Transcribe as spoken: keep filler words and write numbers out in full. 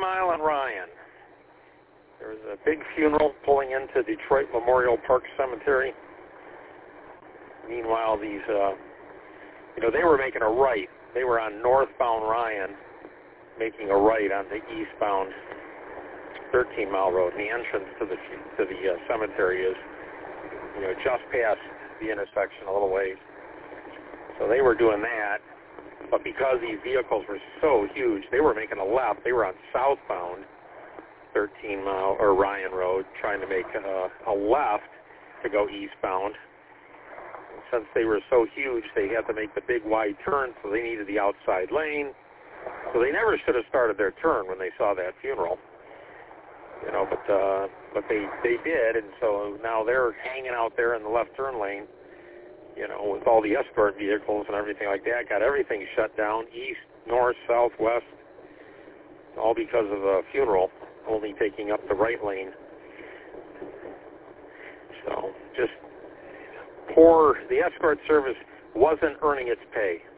Mile and Ryan. There was a big funeral pulling into Detroit Memorial Park Cemetery. Meanwhile, these, uh, you know, they were making a right. They were on northbound Ryan, making a right on the eastbound thirteen mile road. And the entrance to the to the uh, cemetery is, you know, just past the intersection a little ways. So they were doing that, but because these vehicles were so huge, they were making a left. They were on southbound thirteen mile or Ryan Road, trying to make a, a left to go eastbound. And since they were so huge, they had to make the big wide turn, so they needed the outside lane. So they never should have started their turn when they saw that funeral, you know. But uh, but they they did, and so now they're hanging out there in the left turn lane, you know, with all the escort vehicles and everything like that. Got everything shut down, east, north, south, west, all because of a funeral only taking up the right lane. So just poor. The escort service wasn't earning its pay.